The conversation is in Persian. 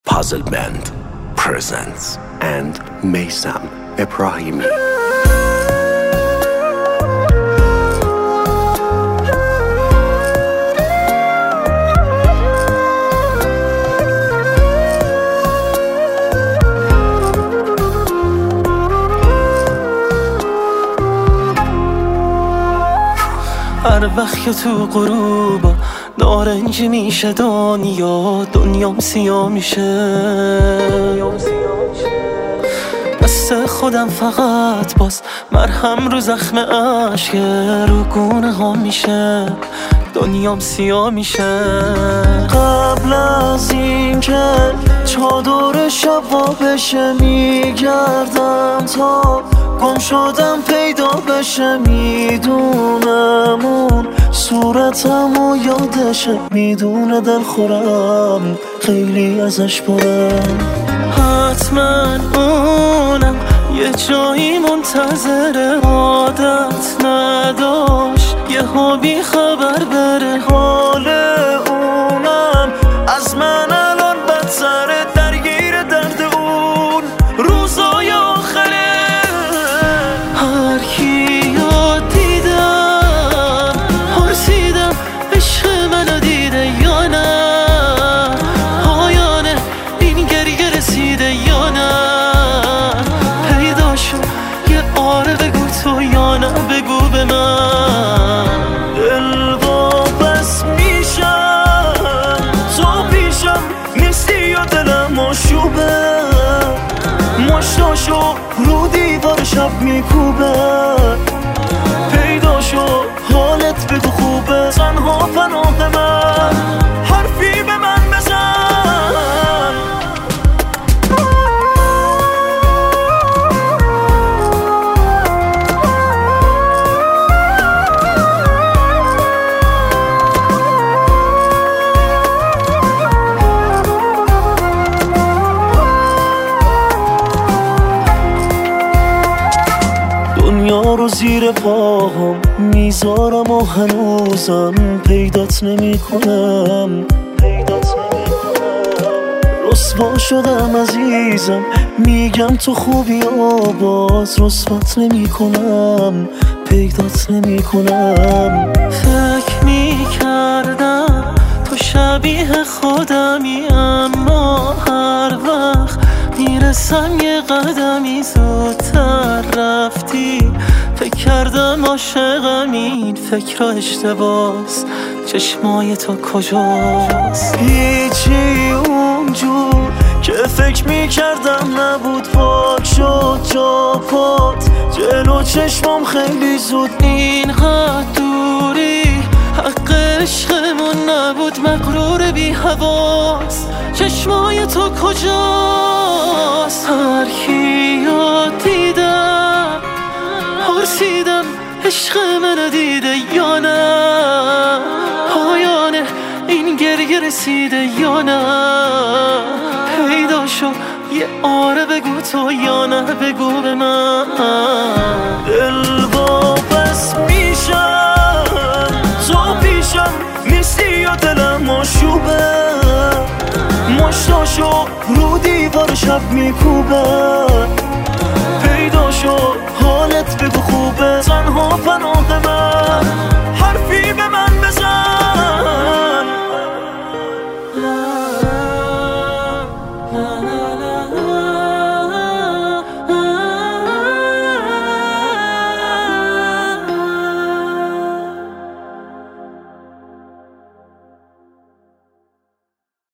Puzzle Band presents and Meysam Ebrahimi. هر وقت که تو غروب نارنجی میشه دنیام سیاه میشه. دست خودم فقط باز مرهم رو زخم عشق رو گونه ها میشه. دنیام سیاه میشه. قبل از این که چادر شب بشه میگردم تا گم شدم پیدا بشه. میدونم اون صورتم و یادشه. میدونه دل خورم خیلی ازش برم. حتما اونم یه جایی منتظر عادت نداشت یه ها بی خبر بره. حال اونم از من الان بدتره. درگیر درد اون روزای آخره. هر کیو دیدم پرسیدم عشق منو دیده یا نه. پایانه این گریه رسیده یا نه. پیدا شد یه آره بگو تو یا نه بگو به من. دل واپس میشم تو پیشم نیستی یا دلم آشوبه. مشتاشو رو دیوار شب میکوبه. پیدا شو حالت بگو خوبه. تنها پناه من حرفی به من بزن. دنیا رو زیر پاهم میذارم و هنوزم پیدات نمی کنم. رسوا شدم عزیزم میگم تو خوبی باز رسوات نمی کنم. پیدات نمی کنم. فکر میکردم تو شبیه خودمی اما هر وقت میرسم یه قدمی زودتر رفتی. فکر کردم عاشقم این فکر اشتباس. چشمای تو کجاست؟ هیچی اونجور که فکر میکردم نبود. پاک شد جا پات جلو چشمام خیلی زود. اینقدر دوری حق عشقمون نبود. مغرور بی حواس چشمای تو کجاست؟ هر کیو دیدم پرسیدم عشق منو دیده یا نه. پایانه این گریه رسیده یا نه. پیدا شو یه آره بگو تو یا نه بگو به من. دل واپس میشم تو پیشم نیستی یا دلم آشوبه. مشتاشو رو دیوار شب میکوبه. پیدا شو حالت بگو خوبه. تنها پناه من حرفی به من بزن.